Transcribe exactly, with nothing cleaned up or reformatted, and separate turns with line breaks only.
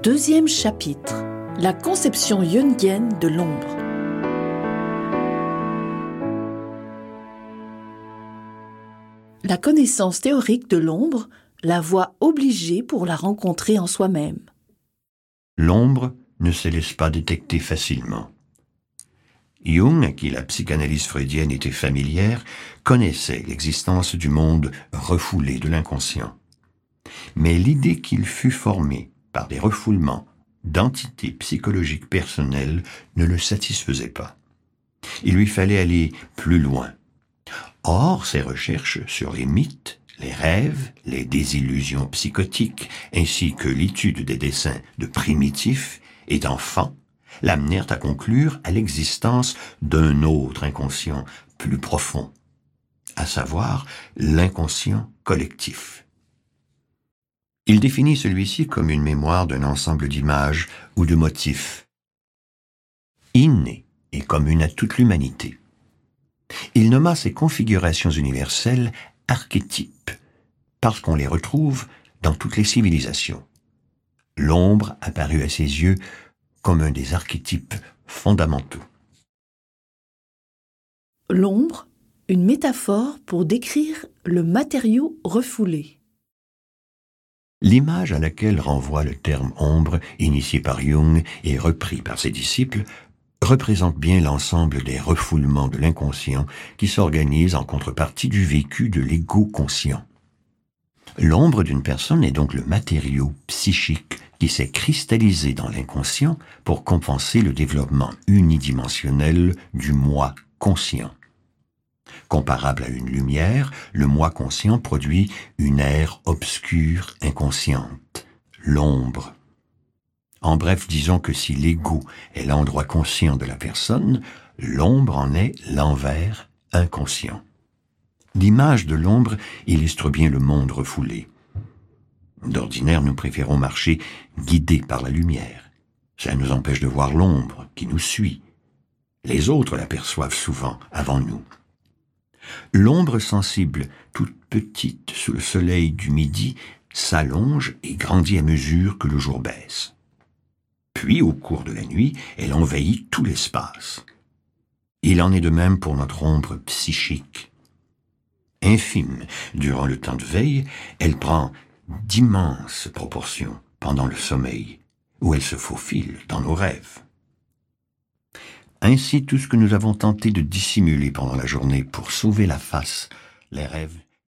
Deuxième chapitre. La conception jungienne de l'ombre. La connaissance théorique de l'ombre, la voie obligée pour la rencontrer en soi-même.
L'ombre ne se laisse pas détecter facilement. Jung, à qui la psychanalyse freudienne était familière, connaissait l'existence du monde refoulé de l'inconscient. Mais l'idée qu'il fût formé par des refoulements d'entités psychologiques personnelles ne le satisfaisait pas. Il lui fallait aller plus loin. Or, ses recherches sur les mythes, les rêves, les désillusions psychotiques, ainsi que l'étude des dessins de primitifs et d'enfants, l'amenèrent à conclure à l'existence d'un autre inconscient plus profond, à savoir l'inconscient collectif. Il définit celui-ci comme une mémoire d'un ensemble d'images ou de motifs, inné et commune à toute l'humanité. Il nomma ces configurations universelles archétypes, parce qu'on les retrouve dans toutes les civilisations. L'ombre apparut à ses yeux comme un des archétypes fondamentaux.
L'ombre, une métaphore pour décrire le matériau refoulé.
L'image à laquelle renvoie le terme ombre, initié par Jung et repris par ses disciples, représente bien l'ensemble des refoulements de l'inconscient qui s'organisent en contrepartie du vécu de l'ego conscient. L'ombre d'une personne est donc le matériau psychique qui s'est cristallisé dans l'inconscient pour compenser le développement unidimensionnel du moi conscient. Comparable à une lumière, le moi conscient produit une ère obscure inconsciente, l'ombre. En bref, disons que si l'ego est l'endroit conscient de la personne, l'ombre en est l'envers inconscient. L'image de l'ombre illustre bien le monde refoulé. D'ordinaire, nous préférons marcher guidés par la lumière. Ça nous empêche de voir l'ombre qui nous suit. Les autres l'aperçoivent souvent avant nous. L'ombre sensible, toute petite sous le soleil du midi, s'allonge et grandit à mesure que le jour baisse. Puis, au cours de la nuit, elle envahit tout l'espace. Il en est de même pour notre ombre psychique. Infime durant le temps de veille, elle prend d'immenses proportions pendant le sommeil, où elle se faufile dans nos rêves. Ainsi, tout ce que nous avons tenté de dissimuler pendant la journée pour sauver la face, les rêves